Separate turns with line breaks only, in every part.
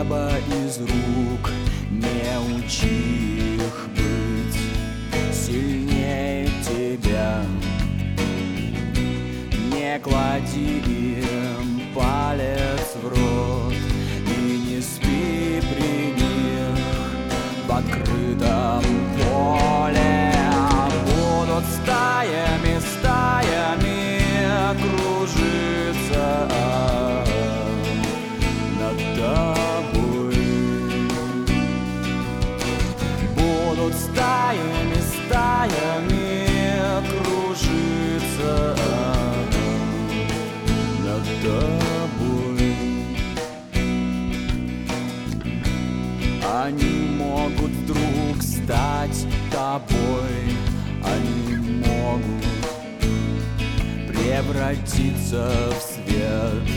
небо из рук. Не учи их быть сильнее тебя. Не клади им палец в рот и не спи при них в открытом поле. Будут стаями, стаями кружиться над тобой. Будут стаями, стаями кружиться над тобой. Они могут вдруг стать тобой. Они могут превратиться в свет.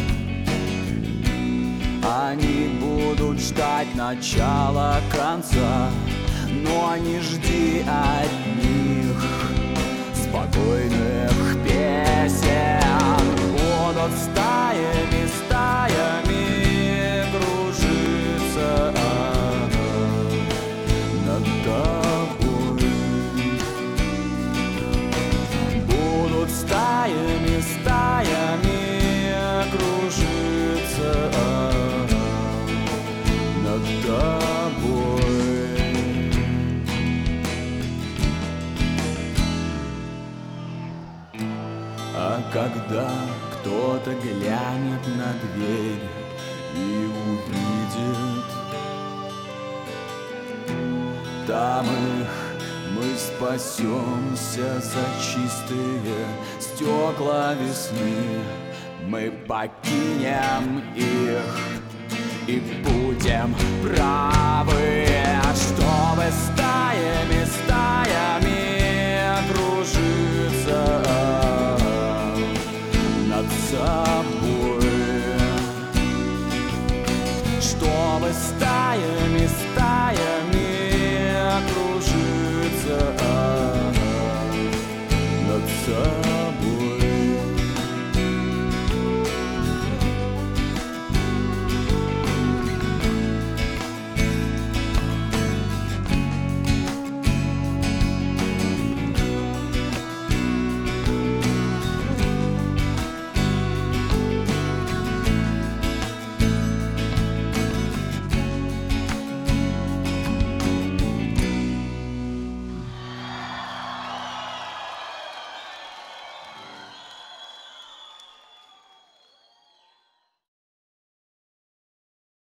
Они будут ждать начала конца, но не жди от них спокойных песен. Будут стаями, стаями кружиться над тобой. Будут стаями, стаями кружиться над тобой. А когда кто-то глянет на дверь и увидит там их, мы спасемся за чистые стекла весны. Мы покинем их и будем правы.